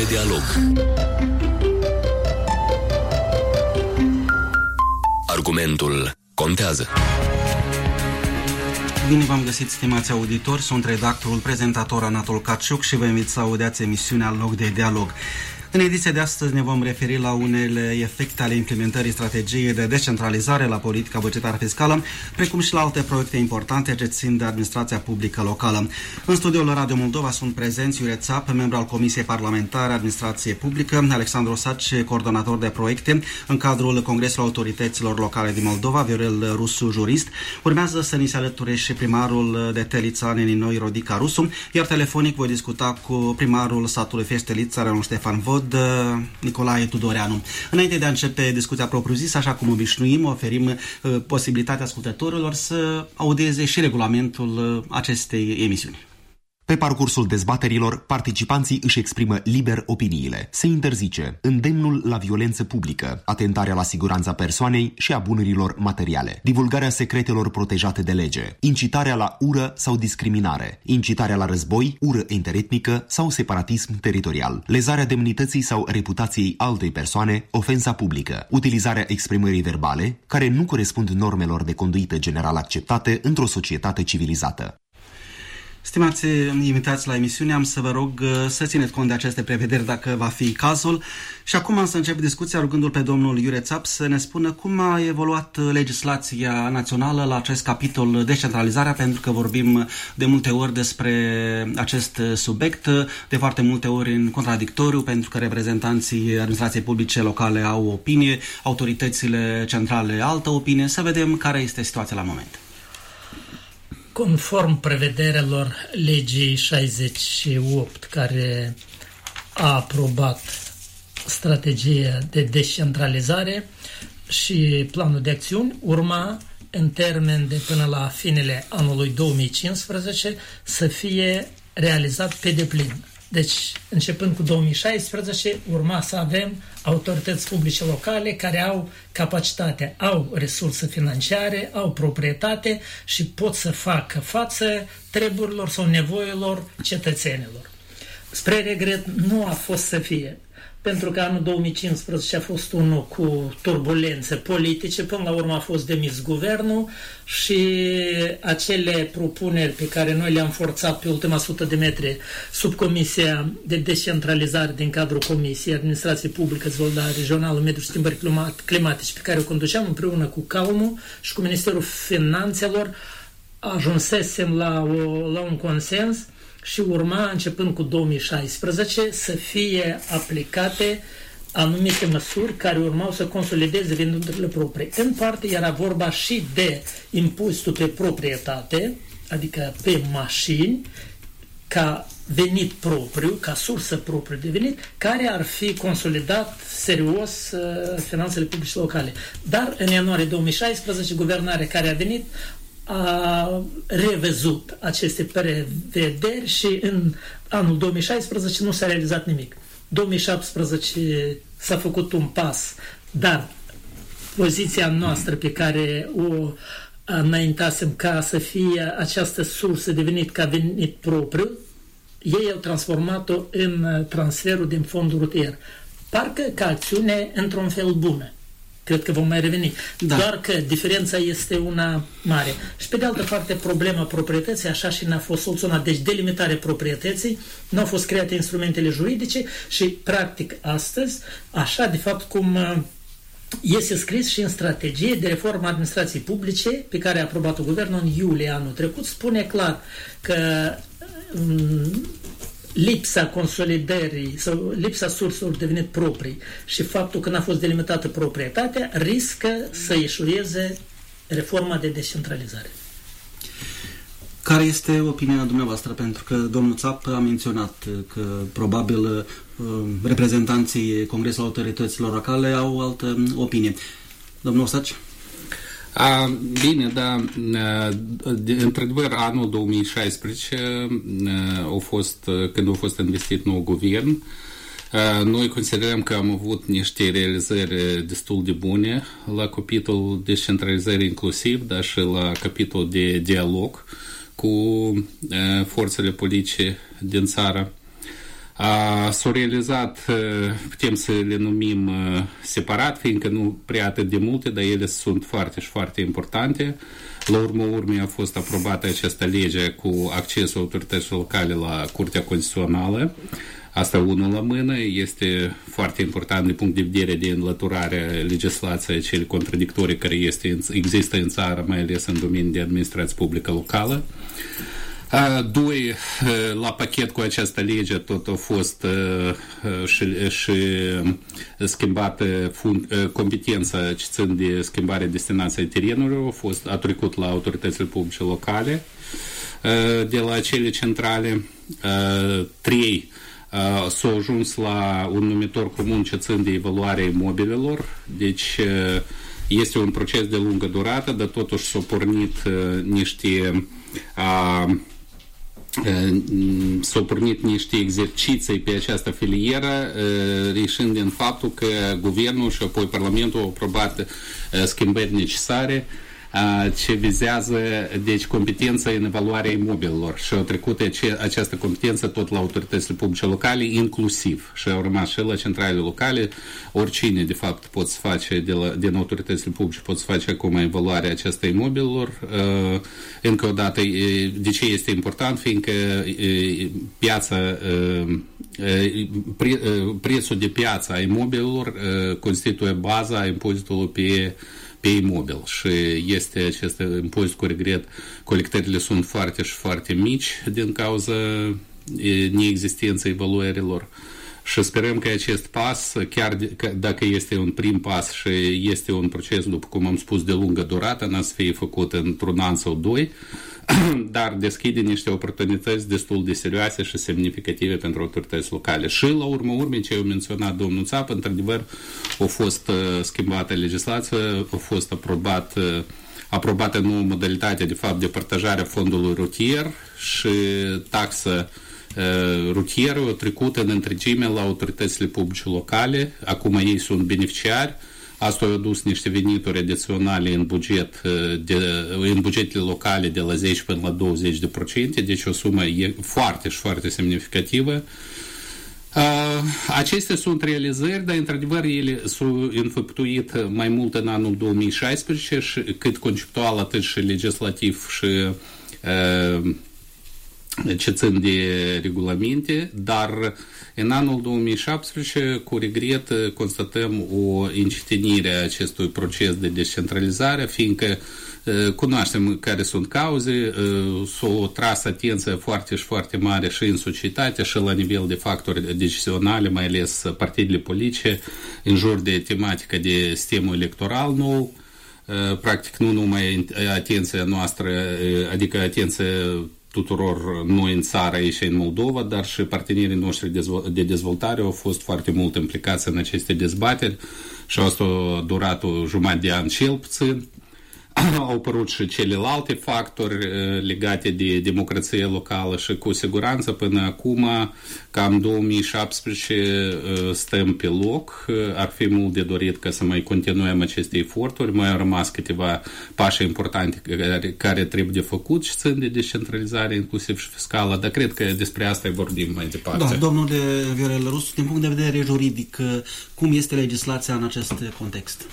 dialog. Argumentul contează. Bine v-am găsit, stimați auditori, sunt redactorul, prezentator Anatol Caciuc și vă invit să audeați emisiunea Loc de Dialog. În ediția de astăzi ne vom referi la unele efecte ale implementării strategiei de descentralizare la politica bugetară fiscală, precum și la alte proiecte importante ce țin de administrația publică locală. În studioul Radio Moldova sunt prezenți Iure Țap, membru al Comisiei Parlamentare Administrație Publică, Alexandru Saci, coordonator de proiecte în cadrul Congresului Autorităților Locale din Moldova, Viorel Rusu, jurist. Urmează să ni se alăture și primarul de Telița, Neninoi, Rodica Rusu, iar telefonic voi discuta cu primarul satului Feștelița, Reon Ștefan Vod, Nicolae Tudoreanu. Înainte de a începe discuția propriu-zisă, așa cum obișnuim, oferim posibilitatea ascultătorilor să audieze și regulamentul acestei emisiuni. Pe parcursul dezbaterilor, participanții își exprimă liber opiniile. Se interzice îndemnul la violență publică, atentarea la siguranța persoanei și a bunurilor materiale, divulgarea secretelor protejate de lege, incitarea la ură sau discriminare, incitarea la război, ură interetnică sau separatism teritorial, lezarea demnității sau reputației altei persoane, ofensa publică, utilizarea exprimării verbale care nu corespund normelor de conduită general acceptate într-o societate civilizată. Stimați invitați la emisiune, am să vă rog să țineți cont de aceste prevederi dacă va fi cazul. Și acum am să încep discuția rugându-l pe domnul Iure Țap să ne spună cum a evoluat legislația națională la acest capitol descentralizarea, pentru că vorbim de multe ori despre acest subiect, de foarte multe ori în contradictoriu, pentru că reprezentanții administrației publice locale au o opinie, autoritățile centrale altă opinie. Să vedem care este situația la moment. Conform prevederilor legii 68, care a aprobat strategia de descentralizare și planul de acțiuni, urma în termen de până la finele anului 2015 să fie realizat pe deplin. Deci, începând cu 2016, urma să avem autorități publice locale care au capacitate, au resurse financiare, au proprietate și pot să facă față treburilor sau nevoilor cetățenilor. Spre regret, nu a fost să fie, pentru că anul 2015 a fost unul cu turbulențe politice, până la urmă a fost demis guvernul și acele propuneri pe care noi le-am forțat pe ultima 100 de metri sub Comisia de Descentralizare din cadrul Comisiei Administrației Publică, Dezvoltare Regională, Mediu și Schimbări Climatice, pe care o conduceam împreună cu CAUM și cu Ministerul Finanțelor, ajunsesem la un consens și urma, începând cu 2016, să fie aplicate anumite măsuri care urmau să consolideze veniturile proprii. În parte era vorba și de impozitul pe proprietate, adică pe mașini, ca venit propriu, ca sursă proprie de venit, care ar fi consolidat serios finanțele publice locale. Dar în ianuarie 2016, guvernarea care a venit a revăzut aceste prevederi și în anul 2016 nu s-a realizat nimic. 2017 s-a făcut un pas, dar poziția noastră pe care o înaintasem ca să fie această sursă de venit ca venit propriu, ei au transformat-o în transferul din fondul rutier. Parcă ca acțiune într-un fel bună. Cred că vom mai reveni. Da. Doar că diferența este una mare. Și pe de altă parte, problema proprietății, așa și n-a fost soluționat. Deci delimitarea proprietății, nu au fost create instrumentele juridice și, practic, astăzi, așa de fapt cum este scris și în strategie de reformă a administrației publice, pe care a aprobat-o guvernul în iulie anul trecut, spune clar că lipsa consolidării sau lipsa surselor de venit proprii și faptul că n-a fost delimitată proprietatea riscă să eșueze reforma de descentralizare. Care este opinia dumneavoastră? Pentru că domnul Țap a menționat că probabil reprezentanții Congresului Autorităților Locale au altă opinie. Domnul Saci? Bine, da, într-adevăr, anul 2016 când a fost investit nou guvern, noi considerăm că am avut niște realizări destul de bune la capitolul descentralizare inclusiv, dar și la capitolul de dialog cu forțele politice din țară. S-au realizat, putem să le numim separat, fiindcă nu prea atât de multe, dar ele sunt foarte și foarte importante. La urmă urmei a fost aprobată această lege cu accesul autorităților locale la Curtea Constituțională. Asta unul la mână, este foarte important din punct de vedere de înlăturare legislației cele contradictorii care există în țară, mai ales în domeniul de administrație publică locală. Doi, la pachet cu această lege tot a fost și schimbată competența ce țin de schimbarea destinației terenurilor, a trecut la autoritățile publice locale de la cele centrale. 3, s-a ajuns la un numitor comun ce țin de evaluarea imobilelor, deci este un proces de lungă durată, dar totuși s-au pornit s-au pornit niște exerciții pe această filieră, reșind din faptul că Guvernul și apoi Parlamentul au aprobat schimbări necesare ce vizează deci competența în evaluarea imobilelor și au trecut această competență tot la autoritățile publice locale inclusiv și au rămas și la centrale locale. Oricine de fapt pot să face din autoritățile publice pot să face acum evaluarea acestei imobilelor. Încă o dată, de ce este important? Fiindcă piața prețul de piață a imobilelor constituie baza impozitului pe imobil și este acest impozit cu regret, colectările sunt foarte și foarte mici din cauza neexistenței evaluărilor și sperăm că acest pas, chiar dacă este un prim pas și este un proces, după cum am spus, de lungă durată, n-a să fie făcut într-un an sau 2, dar deschide niște oportunități destul de serioase și semnificative pentru autorități locale. Și la urmă urmei, ce a menționat domnul Țap, într-adevăr a fost schimbată legislația, a fost aprobată nouă modalitate de fapt de partajare a fondului rutier și taxa rutieră a trecut în întregime la autoritățile publice locale. Acum ei sunt beneficiari. Asta a adus niște venituri adiționale în bugetele locale de la 10 până la 20%, deci o sumă foarte și foarte semnificativă. Acestea sunt realizări, dar într-adevăr ele s-au înfăptuit mai mult în anul 2016, și cât conceptual, atât și legislativ și ce țin de regulamente, dar în anul 2017, cu regret, constatăm o încetinire a acestui proces de descentralizare, fiindcă cunoaștem care sunt cauze, s-o tras atenția foarte și foarte mare și în societate și la nivel de factori decizionale, mai ales partidele politice, în jur de tematică de sistemul electoral nou. Practic nu numai atenția noastră, adică atenția tuturor noi în țară, aici în Moldova, dar și partenerii noștri de dezvoltare au fost foarte mult implicați în aceste dezbateri și asta a durat o jumătate de an cel puțin. Au apărut și celelalte factori legate de democrație locală și cu siguranță până acum, cam 2017, stăm pe loc. Ar fi mult de dorit ca să mai continuăm aceste eforturi. Mai au rămas câteva pași importante care trebuie de făcut și țin de descentralizare, inclusiv și fiscală, dar cred că despre asta vorbim mai departe. Da, domnule Viorel Rusu, din punct de vedere juridic, cum este legislația în acest context?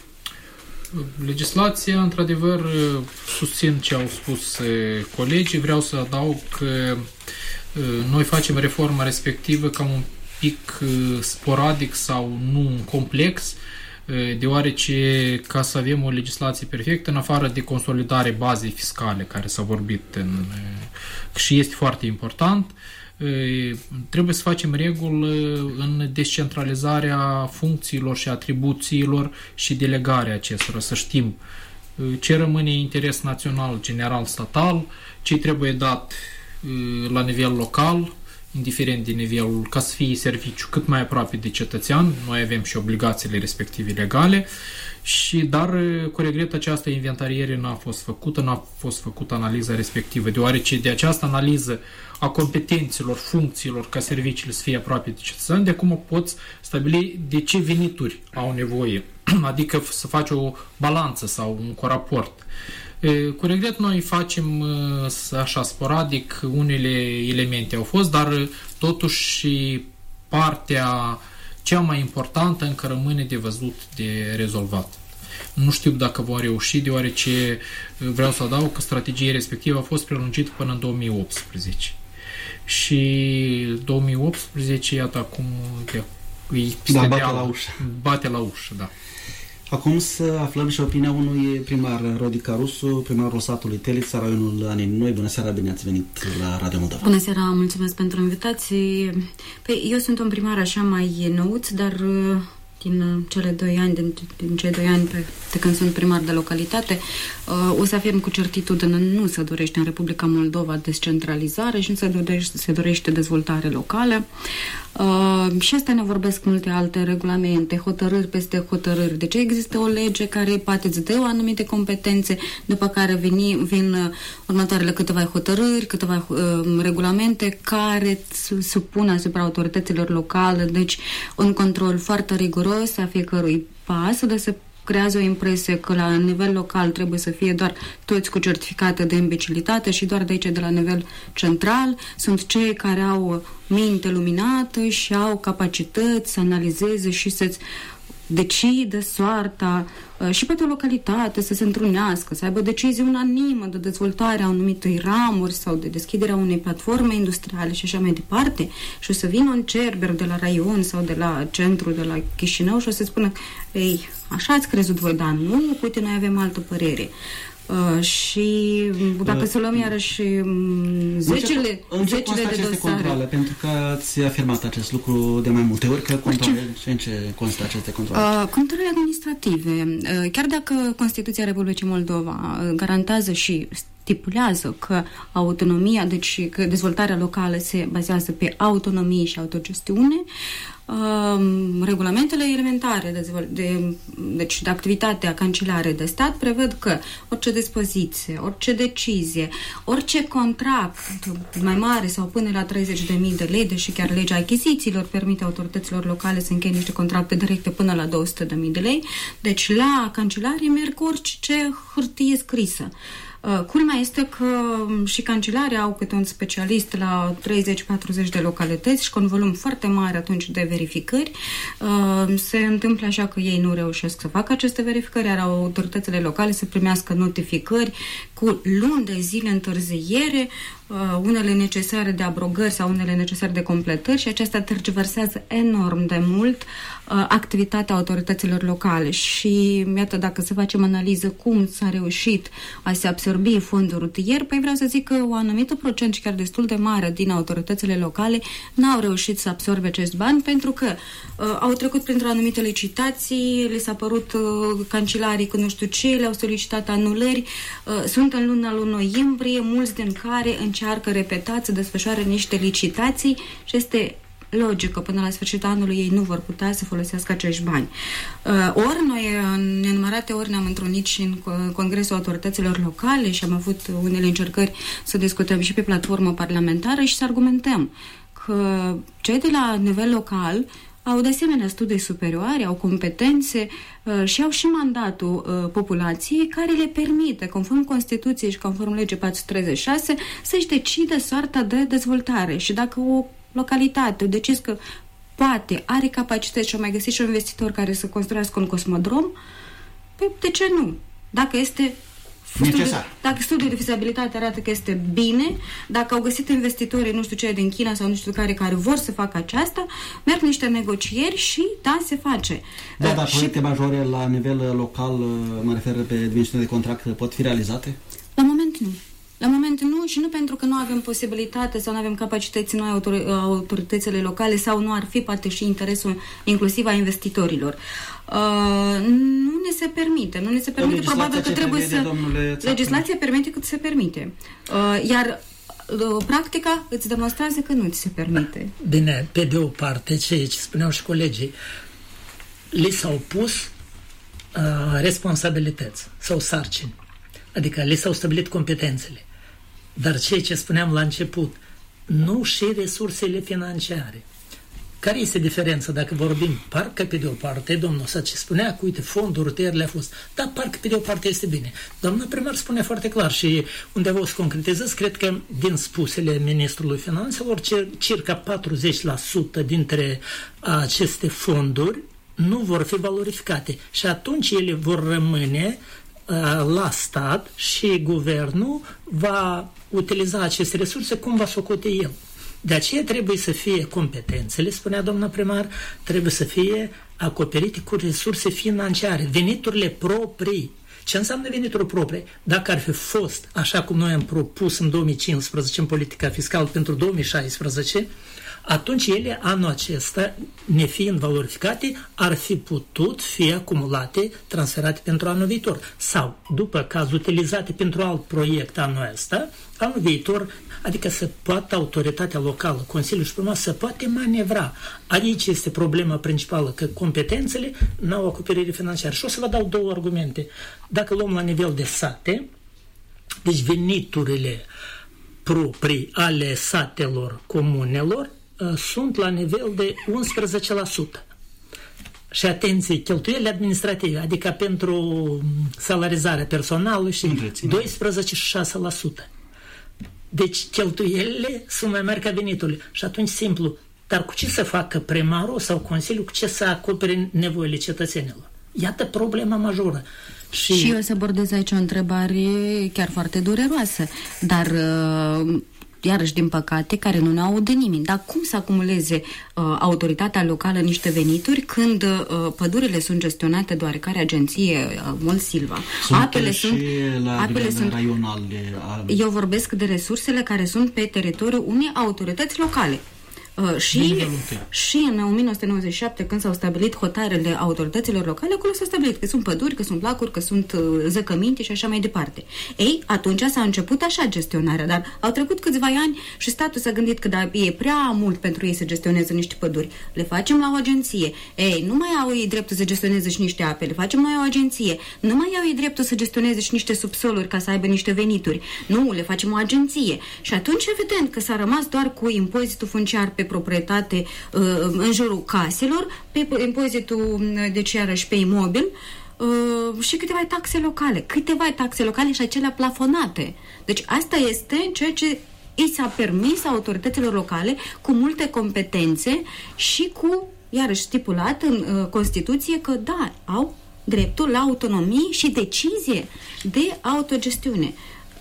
Legislația, într-adevăr, susțin ce au spus colegii. Vreau să adaug că noi facem reforma respectivă ca un pic sporadic sau nu complex, deoarece ca să avem o legislație perfectă, în afară de consolidare bazei fiscale care s-a vorbit și este foarte important, trebuie să facem reguli în descentralizarea funcțiilor și atribuțiilor și delegarea acestora, să știm ce rămâne interes național, general, statal, ce trebuie dat la nivel local, indiferent de nivelul, ca să fie serviciu cât mai aproape de cetățean. Noi avem și obligațiile respective legale, dar cu regret această inventariere n-a fost făcută analiza respectivă, deoarece de această analiză a competențelor, funcțiilor ca serviciile să fie aproape de cetățean, de acum poți stabili de ce venituri au nevoie, adică să faci o balanță sau un coraport. Cu regret noi facem așa sporadic, unele elemente au fost, dar totuși partea cea mai importantă încă rămâne de văzut, de rezolvat. Nu știu dacă va reuși, deoarece vreau să adaug că strategia respectivă a fost prelungită până în 2018. Și 2018, iată acum, bate la ușă, da. Acum să aflăm și opinia unui primar, Rodica Rusu, primarul satului Telița, raionul Anini Noi. Bună seara, bine ați venit la Radio Moldova. Bună seara, mulțumesc pentru invitație. Păi, eu sunt un primar așa mai nouț, dar din cele 2 ani, din cei 2 ani de când sunt primar de localitate, o să afirm cu certitudine, nu se dorește în Republica Moldova descentralizare și nu se dorește dezvoltare locală. Și asta ne vorbesc multe alte regulamente, hotărâri peste hotărâri. Deci există o lege care poate îți dă anumite competențe, după care vin următoarele câteva hotărâri, câteva regulamente care supun asupra autorităților locale, deci un control foarte riguros a fiecărui pas, de se creează o impresie că la nivel local trebuie să fie doar toți cu certificate de imbecilitate și doar de aici, de la nivel central, sunt cei care au minte luminată și au capacități să analizeze și să-ți decide soarta și pe o localitate, să se întrunească, să aibă decizie unanimă de dezvoltarea anumitei ramuri sau de deschiderea unei platforme industriale și așa mai departe, și o să vină un cerber de la raion sau de la centru, de la Chișinău și o să spună: ei, așa ați crezut voi, dar nu, uite, noi avem altă părere. Și dacă să luăm iarăși zecile de dosare. Controle, pentru că ați afirmat acest lucru de mai multe ori, că controle, în ce constă aceste controle? Controle administrative. Chiar dacă Constituția Republicii Moldova garantează și stipulează că autonomia, deci că dezvoltarea locală se bazează pe autonomie și autogestiune, regulamentele elementare deci de activitatea cancelare de stat prevăd că orice dispoziție, orice decizie, orice contract mai mare sau până la 30.000 de lei, deși chiar legea achizițiilor permite autorităților locale să încheie niște contracte directe până la 200.000 de lei, deci la cancelare merg orice hârtie scrisă. Culmea este că și cancelarea au câte un specialist la 30-40 de localități și cu un volum foarte mare atunci de verificări. Se întâmplă așa că ei nu reușesc să facă aceste verificări, iar autoritățile locale să primească notificări cu luni de zile întârziere, unele necesare de abrogări sau unele necesare de completări, și aceasta tergiversează enorm de mult activitatea autorităților locale. Și iată, dacă să facem analiză cum s-a reușit a se absorbi fondul rutier, păi vreau să zic că o anumită procent și chiar destul de mare din autoritățile locale n-au reușit să absorbe acest bani, pentru că au trecut printr-o anumită licitații, le s-a părut cancelarii că nu știu ce, le-au solicitat anulări, sunt în luna lui noiembrie, mulți din care încearcă repetat să desfășoare niște licitații și este logic că până la sfârșitul anului ei nu vor putea să folosească acești bani. Ori noi în nenumărate ori ne-am întrunit și în Congresul Autorităților Locale și am avut unele încercări să discutăm și pe platformă parlamentară și să argumentăm că cei de la nivel local au de asemenea studii superioare, au competențe și au și mandatul populației care le permite, conform Constituției și conform legii 436, să-și decide soarta de dezvoltare. Și dacă o localitate decis că poate, are capacități și a mai găsit și un investitor care să construiască un cosmodrom, păi de ce nu? Dacă este dacă studiul de fizabilitate arată că este bine, dacă au găsit investitorii, nu știu ce, din China sau nu știu care vor să facă aceasta, merg niște negocieri și da, se face. Da, dar proiecte majore la nivel local, mă refer pe dimensiune de contract, pot fi realizate? La moment nu. La moment nu, și nu pentru că nu avem posibilitate sau nu avem capacități noi autoritățile locale sau nu ar fi poate și interesul inclusiv a investitorilor. Nu ne se permite. Nu ne se permite, probabil că trebuie să... Legislația permite cât se permite. Iar practica îți demonstrează că nu ți se permite. Bine, pe de o parte, ce spuneau și colegii, li s-au pus responsabilități sau sarcini. Adică li s-au stabilit competențele. Dar ceea ce spuneam la început, nu și resursele financiare. Care este diferența dacă vorbim parcă pe de o parte, domnul Saci spunea că, uite, fonduri, tăierile a fost, dar parcă pe de o parte este bine. Doamna primar spune foarte clar și undeva o să concretizez, cred că din spusele Ministrului Finanțelor, circa 40% dintre aceste fonduri nu vor fi valorificate și atunci ele vor rămâne la stat și guvernul va utiliza aceste resurse cum va socote el. De aceea trebuie să fie competențele, spunea doamna primar, trebuie să fie acoperite cu resurse financiare, veniturile proprii. Ce înseamnă venituri proprii? Dacă ar fi fost așa cum noi am propus în 2015 în politica fiscală pentru 2016, atunci ele, anul acesta, nefiind valorificate, ar fi putut fi acumulate, transferate pentru anul viitor. Sau, după caz, utilizate pentru alt proiect anul ăsta, anul viitor, adică să poată autoritatea locală, Consiliul și Primar, să poate manevra. Aici este problema principală, că competențele n-au acoperire financiară. Și o să vă dau două argumente. Dacă luăm la nivel de sate, deci veniturile proprii ale satelor, comunelor, sunt la nivel de 11%. Și atenție, cheltuielile administrative, adică pentru salarizarea personalului și 12,6%. Deci cheltuielile sunt mai mari ca veniturile. Și atunci simplu, dar cu ce să facă primarul sau Consiliul, cu ce să acopere nevoile cetățenilor? Iată problema majoră. Și eu să abordez aici o întrebare chiar foarte dureroasă, dar iarăși, din păcate, care nu ne audă nimeni. Dar cum să acumuleze autoritatea locală niște venituri când pădurile sunt gestionate de oarecare agenție, Mult Silva? Apele sunt raional. Eu vorbesc de resursele care sunt pe teritoriul unei autorități locale. Și în 1997, când s-au stabilit hotarele autorităților locale, acolo s-a stabilit că sunt păduri, că sunt lacuri, că sunt zăcăminte și așa mai departe. Ei, atunci s-a început așa gestionarea, dar au trecut câțiva ani și statul s-a gândit că e prea mult pentru ei să gestioneze niște păduri. Le facem la o agenție. Ei, nu mai au ei dreptul să gestioneze și niște ape, le facem noi o agenție. Nu mai au ei dreptul să gestioneze și niște subsoluri ca să aibă niște venituri. Nu, le facem o agenție. Și atunci, evident, că s-a rămas doar cu impozitul funciar pe proprietate în jurul caselor, pe impozitul, deci iarăși pe imobil și câteva taxe locale și acelea plafonate. Deci asta este ceea ce i s-a permis autorităților locale cu multe competențe și cu, iarăși stipulat în Constituție, că da, au dreptul la autonomie și decizie de autogestiune.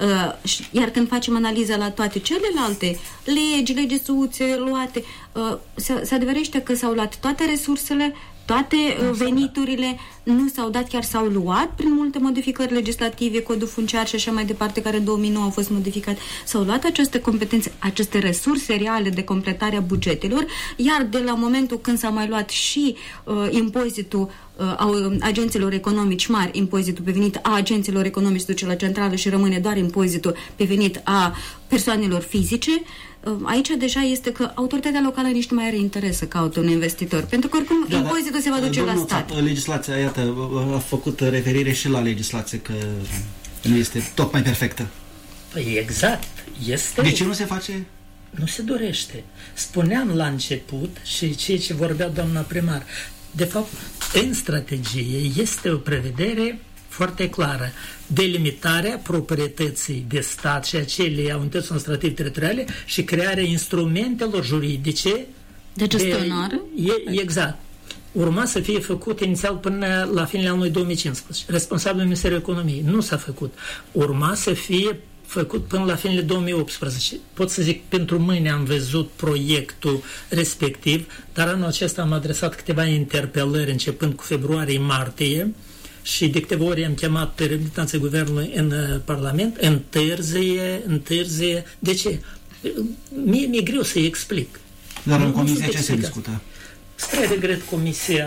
Iar când facem analiza la toate celelalte legi, legislații luate, se adeverește că s-au luat toate resursele, toate veniturile, nu s-au dat, chiar s-au luat prin multe modificări legislative, codul funciar și așa mai departe, care în 2009 au fost modificat. S-au luat aceste competențe, aceste resurse reale de completare a bugetelor, iar de la momentul când s-a mai luat și impozitul agenților economici mari, impozitul pe venit a agenților economici duce la centrală și rămâne doar impozitul pe venit a persoanelor fizice, aici deja este că autoritatea locală nici nu mai are interes să caute un investitor, pentru că oricum impozitul se va duce la stat. Legislația, iată, a făcut referire și la legislație, că nu este tocmai perfectă. Păi exact, este. De ce nu se face? Nu se dorește. Spuneam la început și ceea ce vorbea doamna primar, de fapt, în strategie este o prevedere foarte clară. Delimitarea proprietății de stat și acelei unități administrative teritoriale și crearea instrumentelor juridice de gestionare. Exact. Urma să fie făcut inițial până la finele anului 2015. Responsabilul Ministerul Economiei. Nu s-a făcut. Urma să fie făcut până la finele 2018. Pot să zic, pentru mâine am văzut proiectul respectiv, dar anul acesta am adresat câteva interpelări începând cu februarie-martie și de câteva ori am chemat pe reprezentanții guvernului în Parlament, întârzie. De ce? Mie mi-e greu să-i explic. Dar în comisie ce se discută? Spre regret, comisia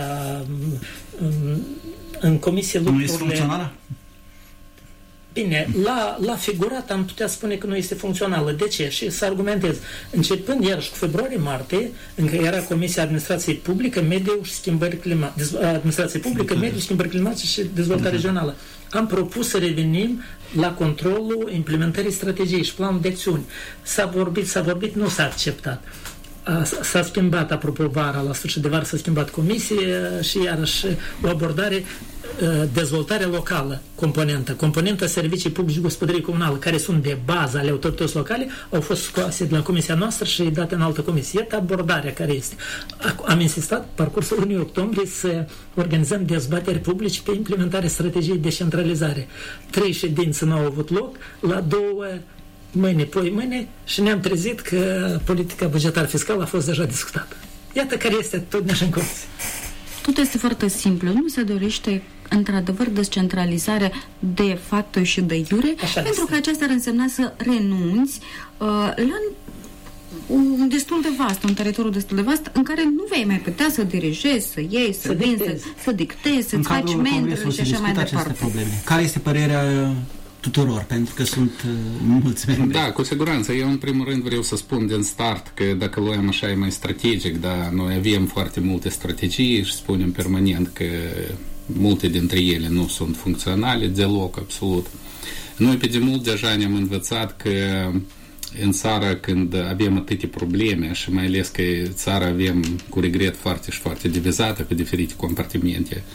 în comisie lucrurile... Nu este funcțională? Bine, la figurat am putea spune că nu este funcțională. De ce? Și să argumentez. Începând iarăși cu februarie-martie, încă era Comisia Administrației Publică, Mediu și Schimbări Climatice, Administrație Publică, Mediu, Schimbări Climatice și Dezvoltare Regională. Am propus să revenim la controlul implementării strategiei și planul de acțiuni. S-a vorbit, nu s-a acceptat. S-a schimbat, apropo, vara, la sfârșit de vară s-a schimbat comisie și iarăși o abordare dezvoltare locală, componenta servicii publici gospodărie comunală, care sunt de bază ale autorităților locale, au fost scoase de la comisia noastră și date în altă comisie. Iată abordarea care este. Am insistat, parcursul lunii octombrie, să organizăm dezbateri publici pe implementarea strategiei de descentralizare. 3 ședințe n-au avut loc, la 2 mâine și ne-am trezit că politica bugetară fiscală a fost deja discutată. Iată care este tot în comisie. Totul este foarte simplu. Nu se dorește într-adevăr descentralizare de facto și de iure, pentru că aceasta ar însemna să renunți la un destul de vast, un teritoriu destul de vast, în care nu vei mai putea să dirigezi, să iei, să vinzi, să dictezi, să-ți faci mentorul și așa mai departe. Care este părerea tuturor, pentru că sunt mulți membri. Da, cu siguranță. Eu în primul rând vreau să spun din start că dacă luăm așa e mai strategic, dar noi avem foarte multe strategii și spunem permanent că multe dintre ele nu sunt funcționale deloc, absolut. Noi pe demult deja ne-am învățat că în țară când avem atâtea probleme și mai ales că țara avem cu regret foarte divizată pe diferite compartimente,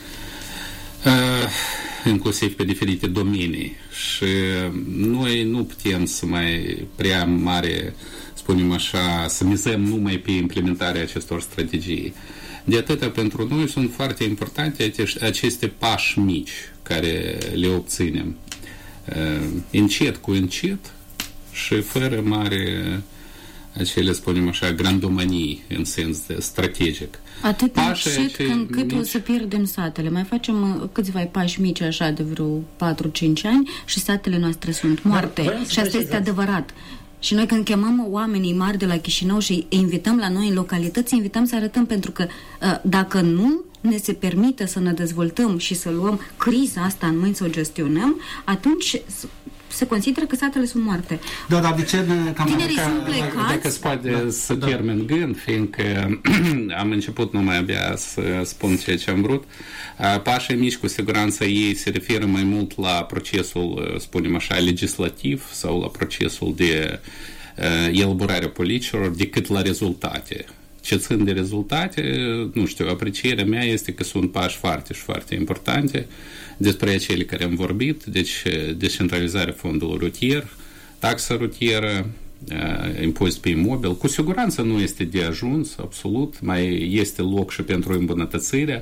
inclusiv pe diferite domenii și noi nu putem să mai prea mare, spunem așa, să mizăm numai pe implementarea acestor strategii. De atâta pentru noi sunt foarte importante aceste pași mici care le obținem încet cu încet și fără mare acele, spunem așa, grandomanii în sens strategic. Atât încet încât o să pierdem satele. Mai facem câțiva pași mici așa de vreo 4-5 ani și satele noastre sunt moarte. Și asta este adevărat. Și noi când chemăm oamenii mari de la Chișinău și îi invităm la noi în localități, invităm să arătăm, pentru că dacă nu ne se permite să ne dezvoltăm și să luăm criza asta în mâini, să o gestionăm, atunci se consideră că satele sunt moarte. Da, dar de ce tinerii sunt plecați? Dacă se poate să termin gând, fiindcă am început numai abia să spun ceea ce am vrut, pașii mici cu siguranță ei se referă mai mult la procesul, spunem așa, legislativ sau la procesul de elaborare a politicilor decât la rezultate. Ce țin de rezultate, nu știu, aprecierea mea este că sunt pași foarte importante despre acele care am vorbit, deci descentralizarea fondului rutier, taxa rutieră, impozit pe imobil, cu siguranță nu este de ajuns, absolut, mai este loc și pentru îmbunătățirea.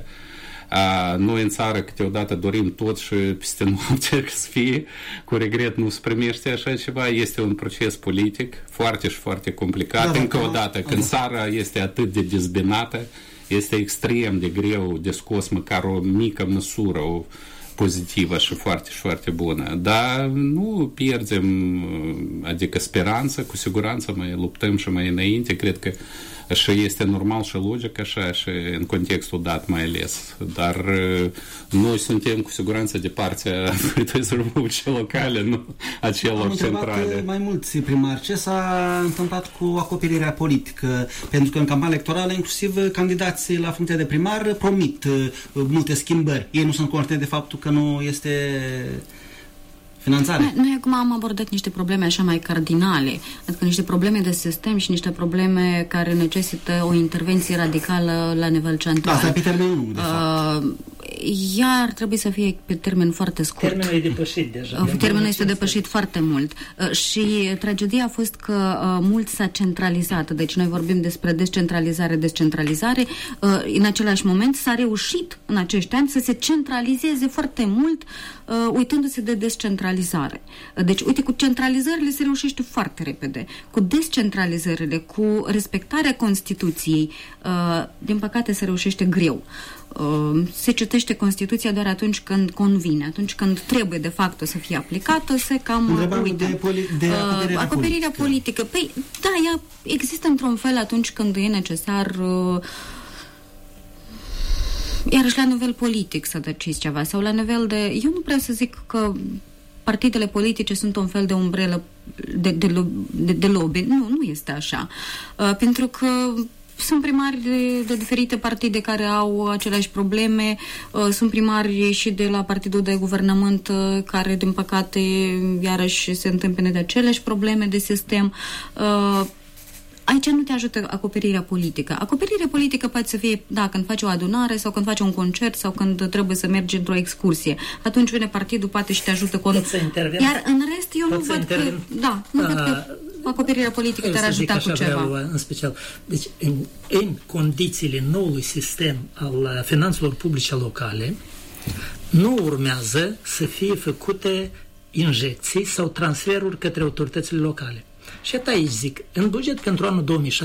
Noi în țară câteodată dorim tot și peste noapte să fie, cu regret nu se primește așa ceva, este un proces politic foarte complicat. Încă o dată, când țara este atât de dezbinată, este extrem de greu de scos măcar o mică măsură, o pozitivă și foarte bună. Dar nu pierdem, adică speranță, cu siguranță mai luptăm și mai înainte, cred că și este normal și logic așa și în contextul dat mai ales. Dar noi suntem cu siguranță de partea autorităților publice locale, nu a celor centrale. Mai mulți primari, ce s-a întâmplat cu acoperirea politică? Pentru că în campania electorală, inclusiv candidații la funcția de primar promit multe schimbări. Ei nu sunt conștienți de faptul că nu este finanțare. Noi acum am abordat niște probleme așa mai cardinale, adică niște probleme de sistem și niște probleme care necesită o intervenție radicală la nivel central. Asta pe termen lung, de fapt. Ea ar trebui să fie pe termen foarte scurt. Termenul e depășit deja. Termenul este depășit foarte mult. Și tragedia a fost că mult s-a centralizat. Deci noi vorbim despre descentralizare. În același moment s-a reușit în acești ani să se centralizeze foarte mult, uitându-se de descentralizare. Deci, uite, cu centralizările se reușește foarte repede. Cu descentralizările, cu respectarea Constituției, din păcate se reușește greu. Se citește Constituția doar atunci când convine, atunci când trebuie de fapt să fie aplicată, se cam uită. Acoperirea politică. Păi, da, ea există într-un fel atunci când e necesar, iarăși la nivel politic să decizi ceva, sau la nivel de... Eu nu vreau să zic că partidele politice sunt un fel de umbrelă de lobby. Nu este așa. Pentru că sunt primari de diferite partide care au aceleași probleme, sunt primari și de la partidul de guvernământ care, din păcate, iarăși se întâmpină de aceleași probleme de sistem. aici nu te ajută acoperirea politică. Acoperirea politică poate să fie, da, când faci o adunare sau când faci un concert sau când trebuie să mergi într-o excursie. Atunci vine partidul, poate și te ajută cu... Iar în rest, eu nu văd că... Da, nu văd că acoperirea politică te-ar ajuta cu ceva. Vreau, în special. Deci, în condițiile noului sistem al finanțelor publice locale, nu urmează să fie făcute injecții sau transferuri către autoritățile locale. Și atât aici zic, în buget pentru anul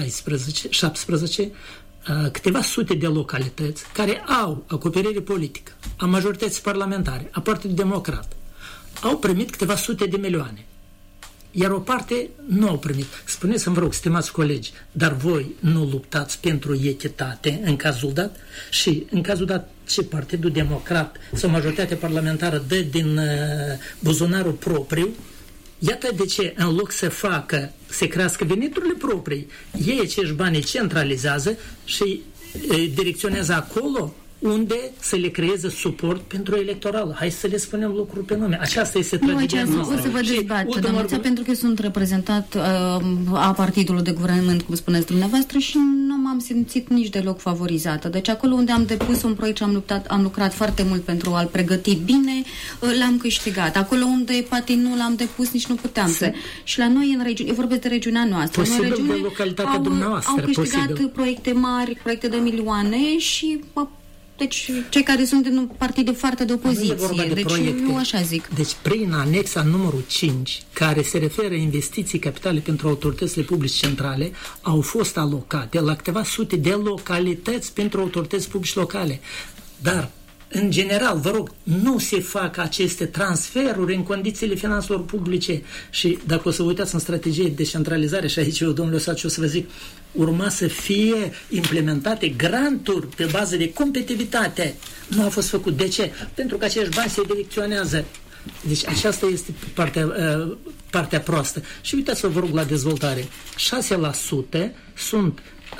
2017, câteva sute de localități care au acoperire politică, a majorității parlamentare, a Partidului Democrat, au primit câteva sute de milioane. Iar o parte nu au primit. Spuneți-mi, vă rog, stimați colegi, dar voi nu luptați pentru echitate în cazul dat? Și în cazul dat, ce Partidul Democrat sau majoritatea parlamentară dă din buzunarul propriu? Iată de ce, în loc să crească veniturile proprii, ei acești bani centralizează și direcționează acolo unde să le creeze suport pentru electoral. Hai să le spunem lucruri pe nume. Aceasta este tragedia noastră. O să vă dezbat, doamna, pentru că sunt reprezentat a partidului de guvernământ, cum spuneți dumneavoastră, și nu m-am simțit nici deloc favorizată. Deci acolo unde am depus un proiect și am lucrat foarte mult pentru a-l pregăti bine, l-am câștigat. Acolo unde poate nu l-am depus, nici nu puteam să. Și la noi în regiune, eu vorbesc de regiunea noastră. Posibil de localitatea dumneavoastră. Au câștigat proiecte mari, proiecte de milioane și... Deci, cei care sunt în partide foarte de opoziție. Deci, eu așa zic. Deci, prin anexa numărul 5, care se referă investiții capitale pentru autoritățile publice centrale, au fost alocate la câteva sute de localități pentru autorități publice locale. Dar, în general, vă rog, nu se fac aceste transferuri în condițiile finanțelor publice. Și dacă o să uitați în strategie de descentralizare, și aici eu, domnule Osaciu, o să vă zic, urma să fie implementate granturi pe bază de competitivitate. Nu a fost făcut. De ce? Pentru că acești bani se direcționează. Deci aceasta este partea proastă. Și uitați-vă, vă rog, la dezvoltare. 6% sunt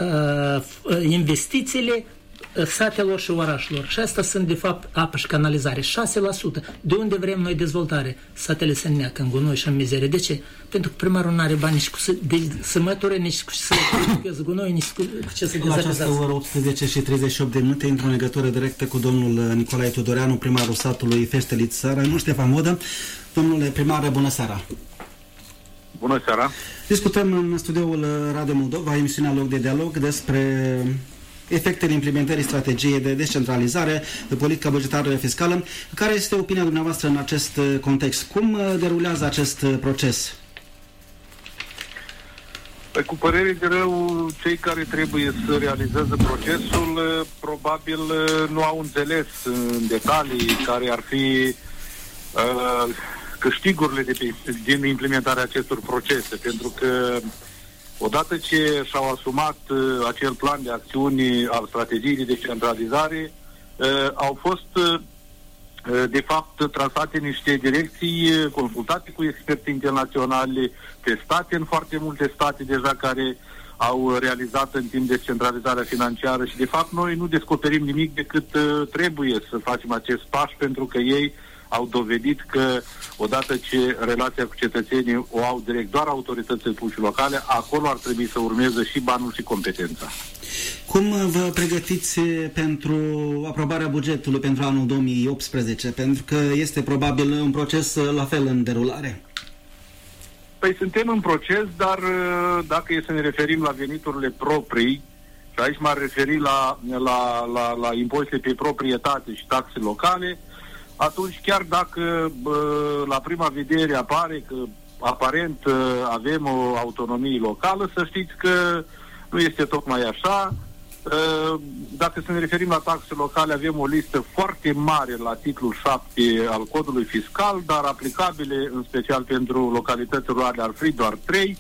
investițiile satelor și orașelor. Și asta sunt, de fapt, apă și canalizare. 6%. De unde vrem noi dezvoltare? Satele se neacă în gunoi și în mizerie. De ce? Pentru că primarul nu are bani nici să măture, nici să cultiveze gunoi, nici cu ce să dezvoltează. La această oră 18 și 38 de minute intru în legătură directă cu domnul Nicolae Tudoreanu, primarul satului Feșteliță, nu Ștefan Modă. Domnule primar, bună seara! Bună seara! Discutăm în studioul Radio Moldova, emisiunea Loc de Dialog, despre efectele implementării strategiei de descentralizare, de politică bugetară fiscală. Care este opinia dumneavoastră în acest context? Cum derulează acest proces? Păi, cu părere de rău, cei care trebuie să realizeze procesul probabil nu au înțeles în detalii care ar fi câștigurile din implementarea acestor procese, pentru că odată ce și-au asumat acel plan de acțiuni al strategiei de descentralizare, au fost de fapt trasate niște direcții, consultate cu experți internaționali, testate în foarte multe state deja care au realizat în timp descentralizarea financiară și de fapt noi nu descoperim nimic decât trebuie să facem acest pas, pentru că ei au dovedit că odată ce relația cu cetățenii o au direct doar autoritățile publice locale, acolo ar trebui să urmeze și banul și competența. Cum vă pregătiți pentru aprobarea bugetului pentru anul 2018? Pentru că este probabil un proces la fel în derulare. Păi suntem în proces, dar dacă e să ne referim la veniturile proprii, și aici m-ar referi la impozitele pe proprietate și taxe locale, atunci chiar dacă la prima vedere apare că aparent avem o autonomie locală, să știți că nu este tocmai așa. Dacă să ne referim la taxe locale, avem o listă foarte mare la titlul 7 al codului fiscal, dar aplicabile în special pentru localități rurale ar fi doar 3.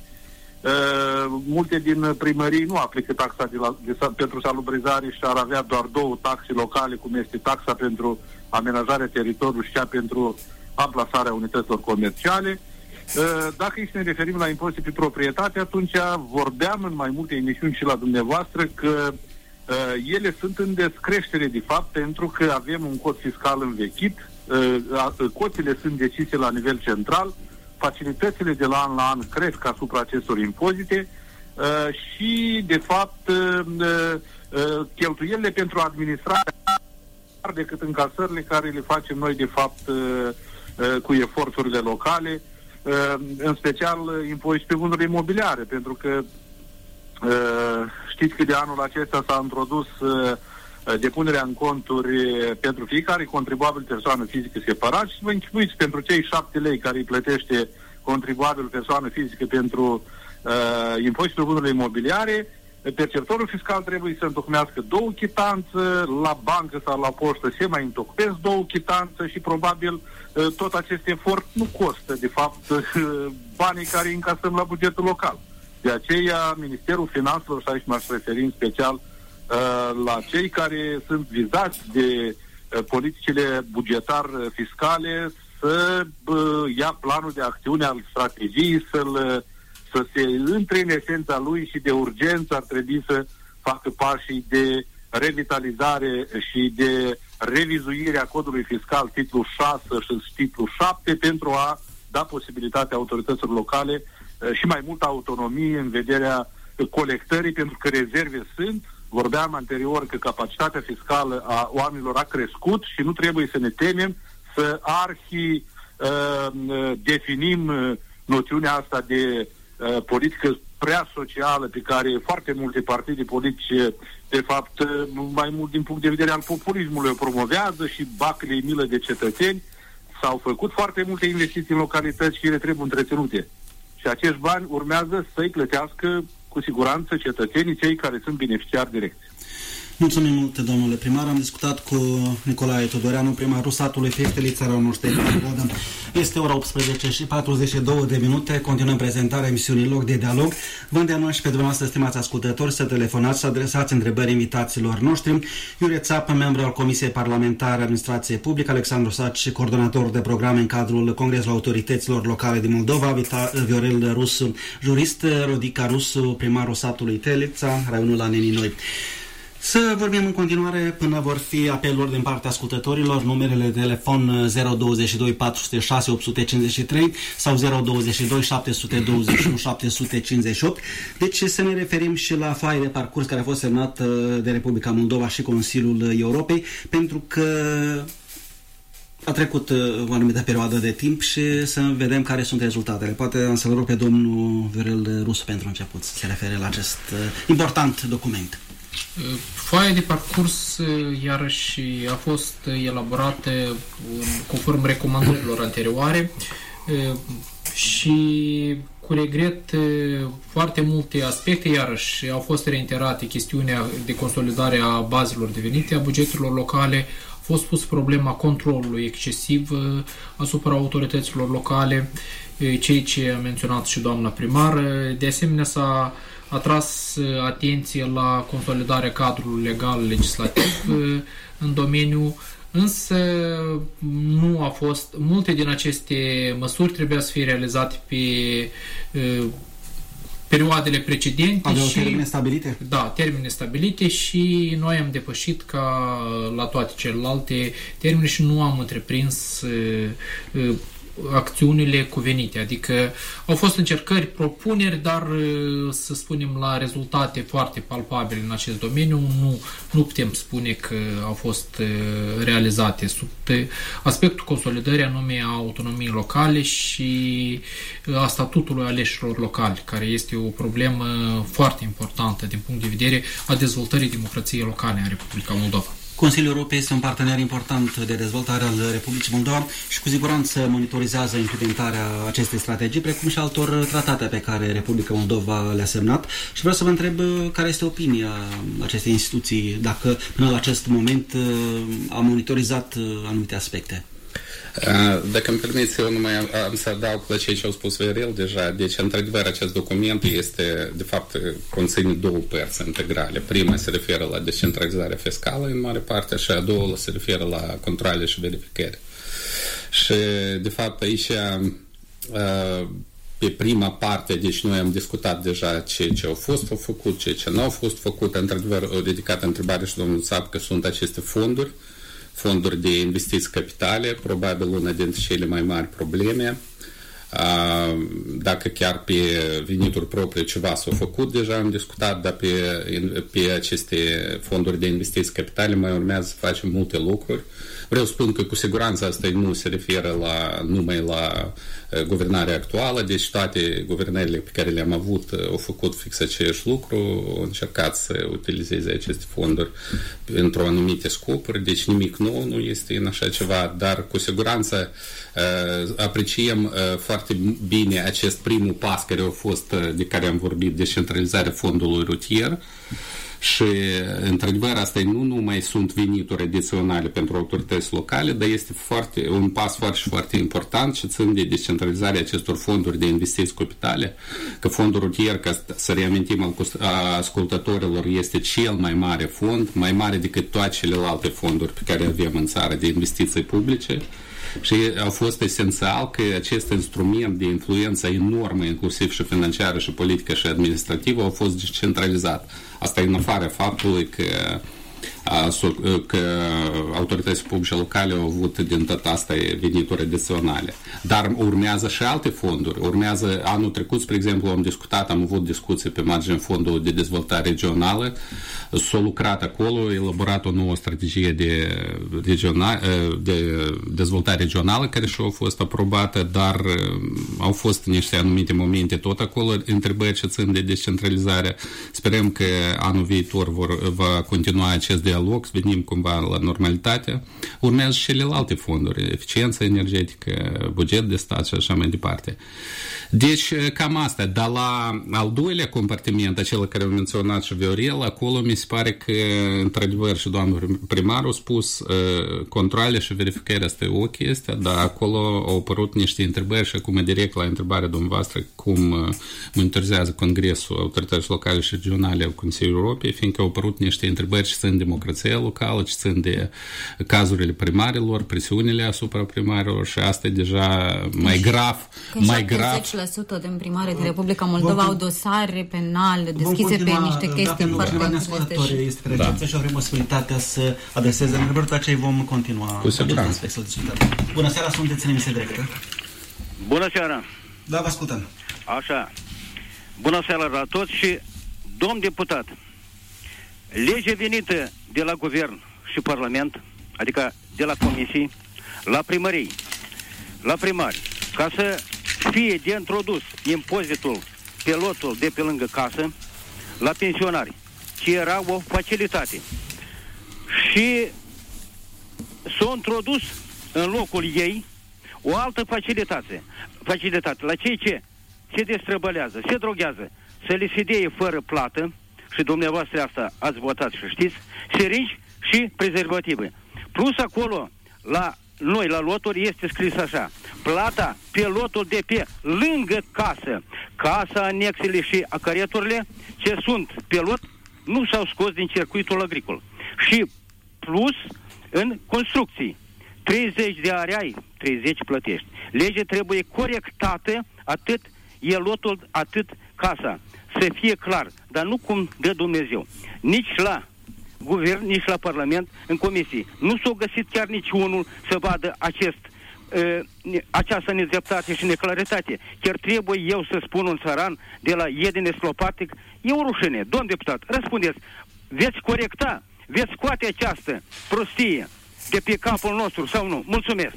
Multe din primării nu aplică taxa pentru salubrizare și ar avea doar 2 taxe locale, cum este taxa pentru amenajarea teritoriului și cea pentru amplasarea unităților comerciale. Dacă să ne referim la impozite pe proprietate, atunci vorbeam în mai multe emisiuni și la dumneavoastră că ele sunt în descreștere de fapt, pentru că avem un cod fiscal învechit, cotele sunt decise la nivel central, facilitățile de la an cresc asupra acestor impozite, și, de fapt, cheltuielile pentru administrare decât încasările care le facem noi, de fapt, cu eforturile locale, în special impozit pe bunurile imobiliare, pentru că știți că de anul acesta s-a introdus depunerea în conturi pentru fiecare contribuabil persoană fizică separat și vă închipuiți pentru cei 7 lei care îi plătește contribuabil persoană fizică pentru impozitul pe bunurile imobiliare, perceptorul fiscal trebuie să întocmească 2 chitanțe, la bancă sau la poștă se mai întocmesc 2 chitanțe și probabil tot acest efort nu costă, de fapt, banii care îi încasăm la bugetul local. De aceea, Ministerul Finanțelor, și aici m-aș referi în special la cei care sunt vizați de politicile bugetar-fiscale, să ia planul de acțiune al strategiei, să se intre în esența lui și de urgență ar trebui să facă pașii de revitalizare și de revizuire a codului fiscal titlul 6 și titlul 7 pentru a da posibilitatea autorităților locale și mai multă autonomie în vederea colectării, pentru că rezerve sunt. Vorbeam anterior că capacitatea fiscală a oamenilor a crescut și nu trebuie să ne temem să definim noțiunea asta de politică prea socială pe care foarte multe partide politice, de fapt, mai mult din punct de vedere al populismului, o promovează și bac-le milă de cetățeni. S-au făcut foarte multe investiții în localități și ele trebuie întreținute. Și acești bani urmează să-i plătească cu siguranță cetățenii, cei care sunt beneficiari direcți. Mulțumim mult, domnule primar. Am discutat cu Nicolae Tudoreanu, primarul satului Peștelița, Raunoștei. Este ora 18 și 42 de minute. Continuăm prezentarea emisiunii Loc de Dialog. Vă îndeamnăm și pe dumneavoastră, stimați ascultători, să telefonați, să adresați întrebări invitațiilor noștri. Iure Țap, membru al Comisiei Parlamentare Administrație Publică, Alexandru Saci, coordonator de programe în cadrul Congresului Autorităților Locale din Moldova, Viorel Rusu, jurist, Rodica Rusu, primarul satului Telița, raionul la Neninoi. Să vorbim în continuare până vor fi apeluri din partea ascultătorilor, numerele de telefon 022 406 853 sau 022 721 758. Deci să ne referim și la foaia de parcurs care a fost semnată de Republica Moldova și Consiliul Europei, pentru că a trecut o anumită perioadă de timp și să vedem care sunt rezultatele. Poate am să-l rog pe domnul Viorel Rusu pentru început să se refere la acest important document. Foaia de parcurs, iarăși, a fost elaborată conform recomandărilor anterioare și, cu regret, foarte multe aspecte, iarăși, au fost reiterate. Chestiunea de consolidare a bazelor de venite a bugetelor locale, a fost pus problema controlului excesiv asupra autorităților locale, ceea ce a menționat și doamna primar. De asemenea, s-a atras atenție la consolidarea cadrului legal legislativ în domeniu, însă nu a fost. Multe din aceste măsuri trebuia să fie realizate pe perioadele precedente. Aveau termene stabilite? Da, termene stabilite și noi am depășit ca la toate celelalte termene și nu am întreprins acțiunile cuvenite, adică au fost încercări, propuneri, dar să spunem la rezultate foarte palpabile în acest domeniu nu putem spune că au fost realizate sub aspectul consolidării anume a autonomiei locale și a statutului aleșilor locali, care este o problemă foarte importantă din punct de vedere a dezvoltării democrației locale în Republica Moldova. Consiliul Europei este un partener important de dezvoltare al Republicii Moldova și cu siguranță monitorizează implementarea acestei strategii, precum și altor tratate pe care Republica Moldova le-a semnat. Și vreau să vă întreb care este opinia acestei instituții, dacă până la acest moment a monitorizat anumite aspecte. Dacă îmi permiți, eu numai am să adaug la ceea ce au spus Viorel deja. Deci, într-adevăr, acest document este, de fapt, conține două părți integrale. Prima se referă la descentralizarea fiscală în mare parte și a doua se referă la controle și verificări. Și, de fapt, aici pe prima parte, deci noi am discutat deja ce au fost făcut, ce nu au fost făcut. Într-adevăr, au ridicat întrebarea și domnul Țap că sunt aceste fonduri de investiții capitale, probabil una dintre cele mai mari probleme. Dacă chiar pe venituri proprii ceva s-a făcut, deja am discutat, dar pe aceste fonduri de investiții capitale mai urmează să facem multe lucruri. Vreau să spun că cu siguranță asta nu se referă numai la guvernarea actuală, deci toate guvernările pe care le-am avut au făcut fix același lucru, au încercat să utilizeze aceste fonduri pentru anumite scopuri, deci nimic nou nu este în așa ceva, dar cu siguranță apreciem foarte bine acest primul pas care a fost, de care am vorbit, descentralizarea fondului rutier. Și, într-adevăr, asta nu numai sunt venituri adiționale pentru autorități locale, dar este un pas foarte important și țin de descentralizarea acestor fonduri de investiții capitale, că fondul rutier, ca să reamintim ascultătorilor, este cel mai mare fond, mai mare decât toate celelalte fonduri pe care avem în țară de investiții publice. Și a fost esențial că acest instrument de influență enormă, inclusiv și financiară, și politică, și administrativă, a fost descentralizat. Asta în afară faptului că autoritățile publice locale au avut din tot asta venituri adiționale. Dar urmează și alte fonduri. Urmează anul trecut, spre exemplu, am avut discuții pe marginea Fondului de Dezvoltare Regională. S-a lucrat acolo, elaborat o nouă strategie de dezvoltare regională care și-a fost aprobată, dar au fost niște anumite momente tot acolo, întrebări ce țin de descentralizare. Sperăm că anul viitor va continua acest dialog, să venim cumva la normalitate. Urmează și celelalte fonduri, eficiență energetică, buget de stat și așa mai departe. Deci, cam asta. Dar la al doilea compartiment, acela care au menționat și Viorel, acolo mi se pare că, într-adevăr, și doamnul primar a spus, controle și verificări asta e o chestie, dar acolo au apărut niște întrebări și acum direct la întrebarea dumneavoastră cum monitorizează Congresul Autorităților Locale și Regionale al Consiliului Europei, fiindcă au apărut niște întrebări ce țin democrația locală, ce țin de cazurile primarilor, presiunile asupra primarilor și asta e deja mai grav. 70% din primare din Republica Moldova au dosare penale deschise pe niște chestii foarte importante. Este prezență și avem posibilitatea să adreseze întrebări, după aceea vom continua. Cu siguranță. Bună seara, sunteți în emisiune directă. Bună seara. Da, vă ascultăm. Așa. Bună seara la toți și domn deputat, legea venită de la guvern și parlament, adică de la comisii, la primării, la primari, ca să fie de introdus impozitul pe lotul de pe lângă casă la pensionari, ce era o facilitate. Și s-a introdus în locul ei o altă facilitate la cei ce se destrăbălează, se droghează, să le se dea fără plată, și dumneavoastră asta ați votat și știți, siringi și prezervative. Plus acolo, la noi, la loturi, este scris așa: plata pe lotul de pe lângă casă. Casa, anexele și acareturile ce sunt pe lot nu s-au scos din circuitul agricol. Și plus, în construcții, 30 de ari ai, 30 plătești. Legea trebuie corectată, atât e lotul, atât casa. Să fie clar, dar nu cum dă Dumnezeu. Nici la guvern, nici la parlament, în comisii. Nu s-a găsit chiar niciunul să vadă această nedreptate și neclaritate. Chiar trebuie eu să spun un țăran de la Iedine Slopatic, e o rușine. Domn deputat, răspundeți, veți corecta, veți scoate această prostie de pe capul nostru sau nu? Mulțumesc!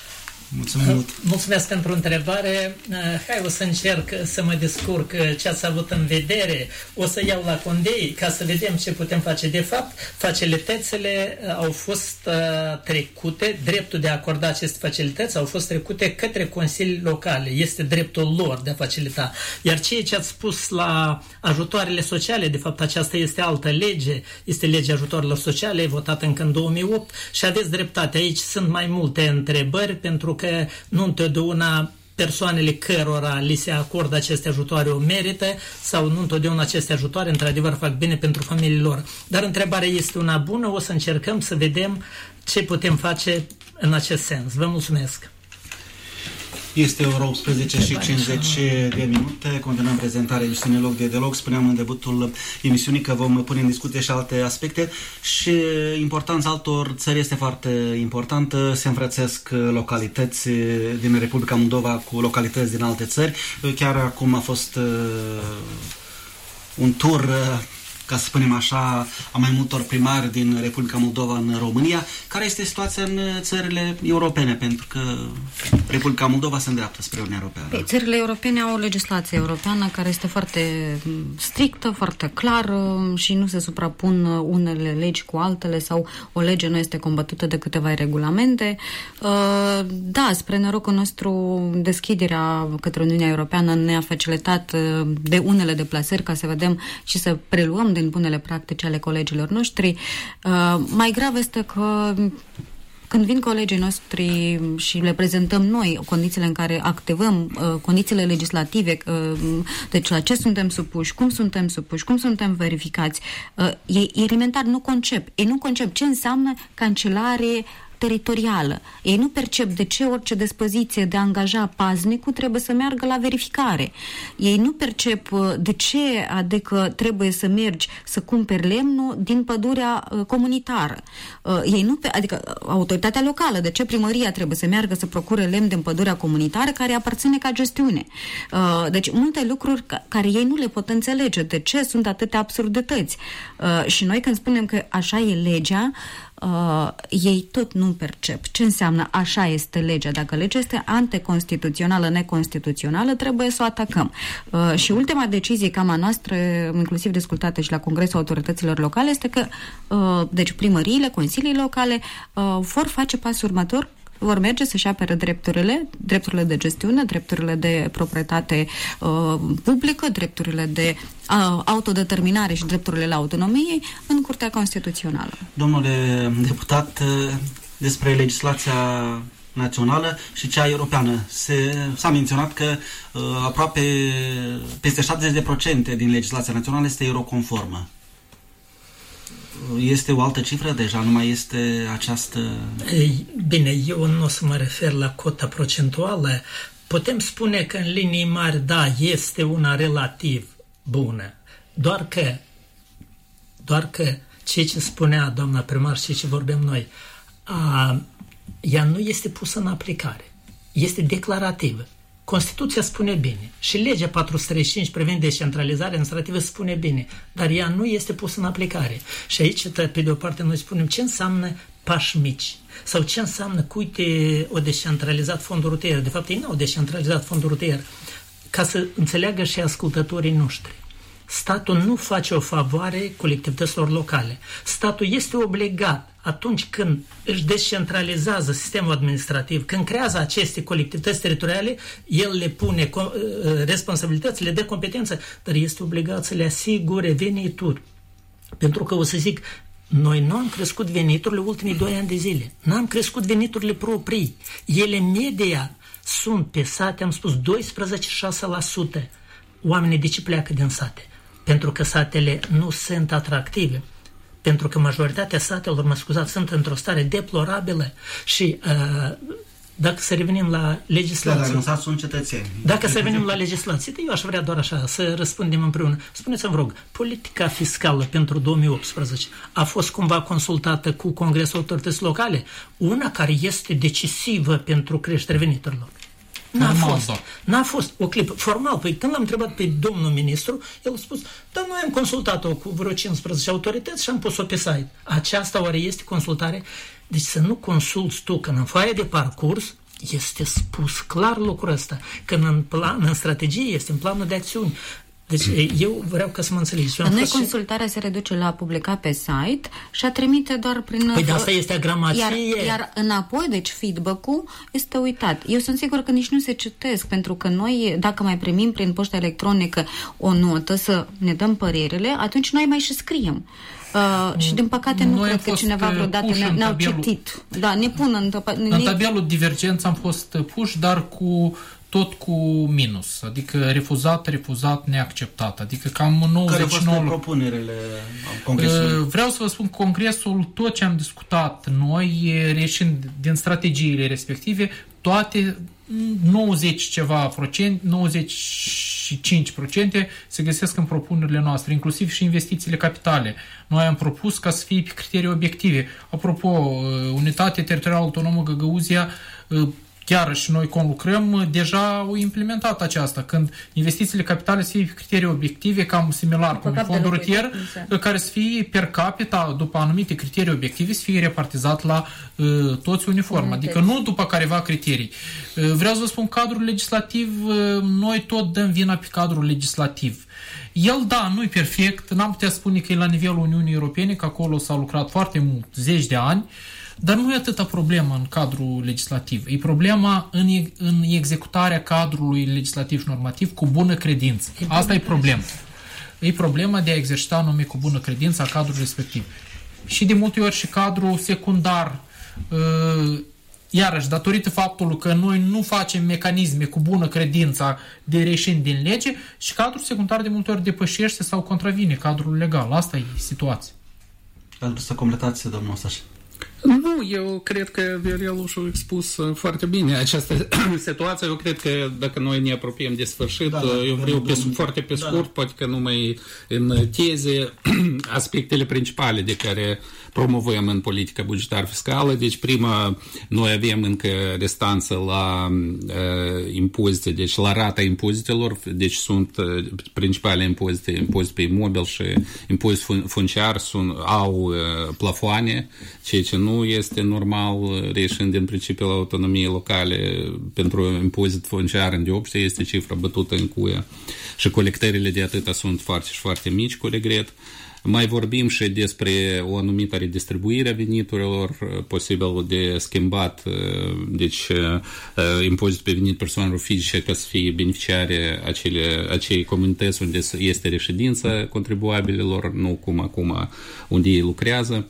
Mulțumesc pentru întrebare. Hai, o să încerc să mă descurc ce ați avut în vedere. O să iau la condei ca să vedem ce putem face. De fapt, facilitățile au fost trecute, dreptul de a acorda aceste facilități au fost trecute către consilii locale. Este dreptul lor de a facilita. Iar ceea ce ați spus la ajutoarele sociale, de fapt aceasta este altă lege, este legea ajutoarelor sociale, votată încă în 2008 și aveți dreptate. Aici sunt mai multe întrebări pentru că nu întotdeauna persoanele cărora li se acordă aceste ajutoare o merită sau nu întotdeauna aceste ajutoare într-adevăr fac bine pentru familiile lor. Dar întrebarea este una bună, o să încercăm să vedem ce putem face în acest sens. Vă mulțumesc! Este ora 18 și 50 de minute. Continuăm prezentarea emisiunii Loc de Dialog. Spuneam în debutul emisiunii că vom pune în discuție și alte aspecte și importanța altor țări este foarte importantă. Se înfrățesc localități din Republica Moldova cu localități din alte țări. Chiar acum a fost un tur, ca să spunem așa, a mai multor primari din Republica Moldova în România. Care este situația în țările europene? Pentru că Republica Moldova se îndreaptă spre Uniunea Europeană. Țările europene au o legislație europeană care este foarte strictă, foarte clară și nu se suprapun unele legi cu altele sau o lege nu este combătută de câteva regulamente. Da, spre norocul nostru, deschiderea către Uniunea Europeană ne-a facilitat de unele deplasări ca să vedem și să preluăm din bunele practici ale colegilor noștri. Mai grav este că când vin colegii noștri și le prezentăm noi condițiile în care activăm, condițiile legislative, deci la ce suntem supuși, cum suntem verificați, ei elementar nu concep. Ei nu concep ce înseamnă cancelare teritorială. Ei nu percep de ce orice dispoziție de a angaja paznicul trebuie să meargă la verificare. Ei nu percep de ce, adică trebuie să mergi să cumperi lemnul din pădurea comunitară. Ei nu, adică autoritatea locală, de ce primăria trebuie să meargă să procure lemn din pădurea comunitară care aparține ca gestiune. Deci multe lucruri care ei nu le pot înțelege. De ce sunt atâtea absurdități? Și noi când spunem că așa e legea, ei tot nu percep ce înseamnă așa este legea. Dacă legea este anticonstituțională, neconstituțională, trebuie să o atacăm. Și ultima decizie cam a noastră, inclusiv discutată și la Congresul Autorităților Locale, este că deci primăriile, consiliile locale vor face pasul următor, vor merge să-și apere drepturile de gestiune, drepturile de proprietate publică, drepturile de autodeterminare și drepturile la autonomie în Curtea Constituțională. Domnule deputat, despre legislația națională și cea europeană. S-a menționat că aproape peste 70% din legislația națională este euroconformă. Este o altă cifră deja? Nu mai este această... Bine, eu nu o să mă refer la cota procentuală. Putem spune că în linii mari, da, este una relativ bună. Doar că ceea ce spunea doamna primar și ce vorbim noi, ea nu este pusă în aplicare. Este declarativă. Constituția spune bine și legea 435 privind descentralizarea administrativă spune bine, dar ea nu este pusă în aplicare. Și aici, pe de o parte, noi spunem ce înseamnă pași mici sau ce înseamnă că, uite, o descentralizat fondul rutier. De fapt, ei nu au descentralizat fondul rutier. Ca să înțeleagă și ascultătorii noștri. Statul nu face o favoare colectivităților locale. Statul este obligat atunci când își descentralizează sistemul administrativ, când creează aceste colectivități teritoriale, el le pune responsabilități, le dă competență, dar este obligat să le asigure venituri. Pentru că o să zic, noi nu am crescut veniturile ultimii 2 ani de zile. N-am crescut veniturile proprii. Ele media sunt pe sate, am spus, 12,6%. Oamenii de ce pleacă din sate? Pentru că satele nu sunt atractive. Pentru că majoritatea satelor, sunt într-o stare deplorabilă și dacă să revenim la legislație... Dacă sunt cetățeni. Dacă să revenim la legislație, eu aș vrea doar așa să răspundem împreună. Spuneți-mi, vă rog, politica fiscală pentru 2018 a fost cumva consultată cu Congresul Autorităților Locale? Una care este decisivă pentru creșterea veniturilor. N-a fost o clipă. Formal, păi când l-am întrebat pe domnul ministru, el a spus, dar noi am consultat-o cu vreo 15 autorități și am pus-o pe site. Aceasta oare este consultare? Deci să nu consulți tu, când în foaia de parcurs este spus clar lucrul ăsta, când în strategie este, în planul de acțiuni. Deci eu vreau ca să mă înțelegi. Noi consultarea se reduce la a publica pe site și a trimite doar prin... Păi de asta este agramație. Iar înapoi, deci feedback-ul este uitat. Eu sunt sigur că nici nu se citesc, pentru că noi, dacă mai primim prin poștă electronică o notă să ne dăm părerile, atunci noi mai și scriem. Și din păcate nu cred că cineva vreodată ne-au citit. Da, ne pun în tabelul divergență am fost puși, dar tot cu minus, adică refuzat, neacceptat, adică cam 99... Care au fost propunerile Congresului? Vreau să vă spun, Congresul, tot ce am discutat noi, reșind din strategiile respective, toate 90 ceva procent, 95% se găsesc în propunerile noastre, inclusiv și investițiile capitale. Noi am propus ca să fie pe criterii obiective. Apropo, Unitatea Teritorială Autonomă Găgăuzia, chiar și noi conlucrăm, deja au implementat aceasta, când investițiile capitale să fie pe criterii obiective, cam similar cu un fond rutier, care să fie per capita, după anumite criterii obiective, să fie repartizat la toți uniform, adică nu după careva criterii. Vreau să vă spun, cadrul legislativ, noi tot dăm vina pe cadrul legislativ. El, da, nu e perfect, n-am putea spune că e la nivelul Uniunii Europene, că acolo s-a lucrat foarte mult, 10 de ani, dar nu e atâta problemă în cadrul legislativ. E problema în executarea cadrului legislativ și normativ cu bună credință. Asta e problema. E problema de a exercita nume cu bună credință a cadrului respectiv. Și de multe ori și cadrul secundar, iarăși, datorită faptului că noi nu facem mecanisme cu bună credință de reieșind din lege, și cadrul secundar de multe ori depășește sau contravine cadrul legal. Asta e situația. Să completați, domnul Ostaș. Nu, eu cred că Viorel și-a expus foarte bine această situație. Eu cred că dacă noi ne apropiem de sfârșit, eu vreau foarte pe scurt, poate că numai în teze, aspectele principale de care promovăm în politica bugetar-fiscală. Deci, prima, noi avem încă restanță la impozite, deci la rata impozitelor, deci sunt principale impozite, impozit pe imobil și impozit funciar, au plafoane, ceea ce nu este normal, reieșind din principiul autonomiei locale. Pentru impozit funciar în deopște este cifra bătută în cuie și colectările de atâta sunt foarte și foarte mici, cu regret. Mai vorbim și despre o anumită redistribuire a veniturilor, posibil de schimbat, deci impozit pe venit persoanelor fizice ca să fie beneficiare acei comunități unde este reședința contribuabililor, nu cum acum unde ei lucrează.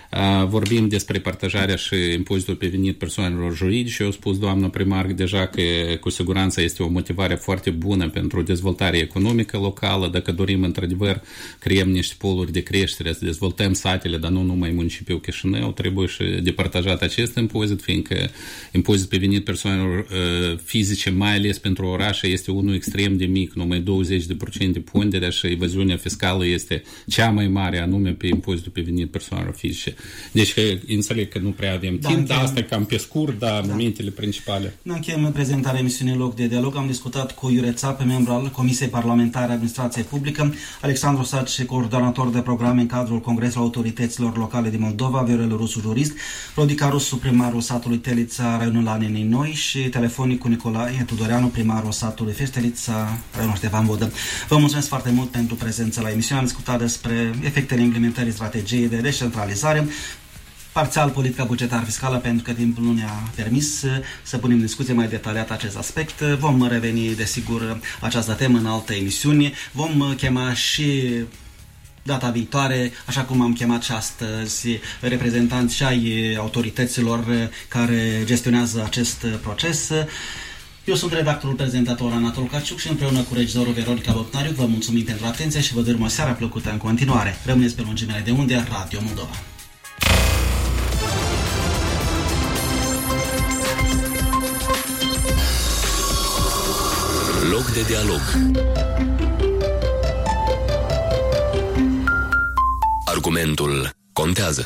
Vorbim despre partajarea și impozitul pe venit persoanelor juridice. Eu spus, doamnă primar, deja că cu siguranță este o motivare foarte bună pentru dezvoltare economică locală. Dacă dorim, într-adevăr, creăm niște poluri de creștere, să dezvoltăm satele, dar nu numai municipiul Chișinău, trebuie și departajat acest impozit, fiindcă impozit pe venit persoanelor fizice, mai ales pentru orașe, este unul extrem de mic, numai 20% ponderea, și evaziunea fiscală este cea mai mare, anume pe impozitul pe venit persoanelor fizice. Deci că înțeleg că nu prea avem timp, dar asta e cam pe scurt, dar momentele principale. În încheiem prezentarea emisiunii Loc de Dialog. Am discutat cu Iure Țape, membru al Comisiei Parlamentare Administrație Publică, Alexandru Saci, coordonator de programe în cadrul Congresului Autorităților Locale din Moldova, Viorel Rusu, jurist, Rodica Rusu, primarul satului Telița, raionul Anenii Noi, și telefonic cu Nicolae Tudoreanu, primarul satului Feștelița, raionul Ștefan Vodă. Vă mulțumesc foarte mult pentru prezență la emisiune. Am discutat despre efectele implementării strategiei de descentralizare, parțial politica bugetar-fiscală, pentru că timpul nu ne-a permis să punem în discuție mai detaliat acest aspect. Vom reveni, desigur, această temă în alte emisiuni. Vom chema și data viitoare, așa cum am chemat și astăzi, reprezentanți și ai autorităților care gestionează acest proces. Eu sunt redactorul prezentator Anatol Caciuc și împreună cu regizorul Veronica Botnariu vă mulțumim pentru atenție și vă dorim o seară plăcută în continuare. Rămâneți pe lungimile de unde, Radio Moldova. Loc de dialog. Argumentul contează.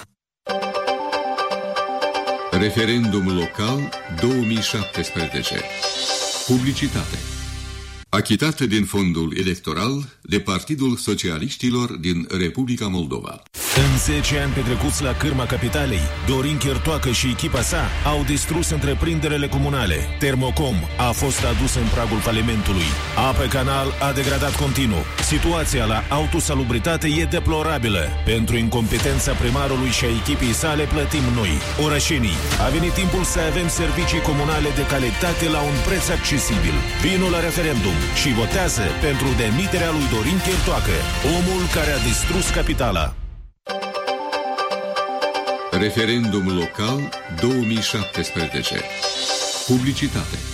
Referendum local 2017. Publicitate. Achitată din fondul electoral de Partidul Socialiștilor din Republica Moldova. În 10 ani petrecuți la cârma capitalei, Dorin Chertoacă și echipa sa au distrus întreprinderile comunale. Termocom a fost adus în pragul falimentului. Apă Canal a degradat continuu. Situația la autosalubritate e deplorabilă. Pentru incompetența primarului și a echipei sale plătim noi, orașenii. A venit timpul să avem servicii comunale de calitate la un preț accesibil. Vino la referendum și votează pentru demiterea lui Dorin Chertoacă, omul care a distrus capitala. Referendum local 2017. Publicitate.